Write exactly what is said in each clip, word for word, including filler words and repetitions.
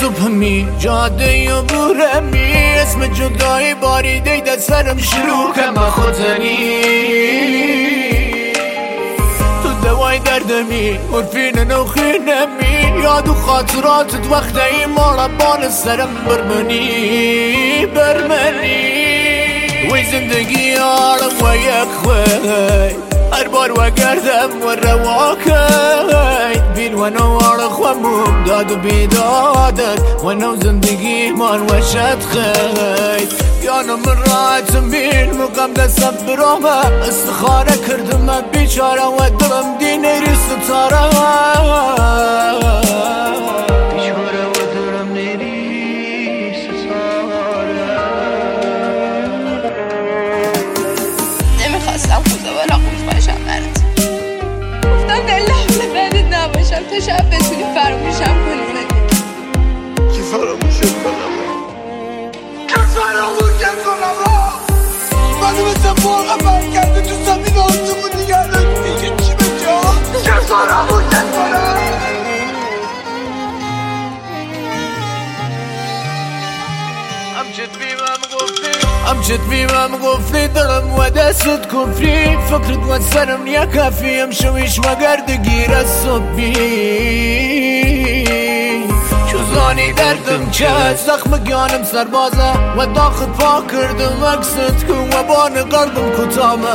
صبحمی جاده یا بورمی اسم جدایی باری دیده سرم شروع کم خودنی تو دوای دردمی مرفین نوخینمی یاد و خاطراتت وقتی مالا بان سرم برمنی برمنی وی زندگی آرم و یک خوی هر بار و گردم و رواکید بین و نوار خوامم داد و بیدادت و نو زندگی من و شد خید یانو من راحتم بین مقام دستم برامه استخاره کردم بیچاره و دلم دینه ریست تاره بیچاره و دلم نیریست تاره نمیخواستم خوزه ولا خوز باشم برات گفتم در لحظه بعدت نباشم تا شب بتونی فراموشم کنی زندگی کی فراموشم کنم کی فراموشم کنم منو مثل مرغ برگرده تو زمین آسمون دیگر دیگه چی بجا کی فراموشم کنم امجد بیمم گفتی دلم و دستت کفری فکرت و سرم نیا کافی امشویش و گردگیر از صبحی چوزانی دردم که زخم گانم سربازه و داخل پا کردم اکست کن و بان قلبم کتامه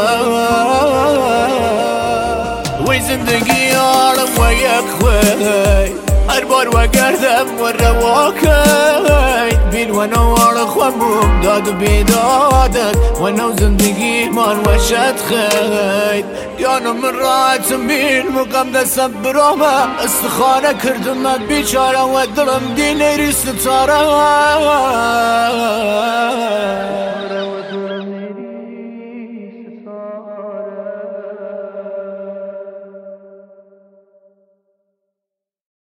وی زندگی آرم و یک خوی هر بار و گردم و رواکید بین و نوار خوامم داد و بیدادت و نو زندگی من و شد خید یانو من راحتم بین مقام دستم برامه استخاره کردم بیچاره و دلم دینه ریست تاره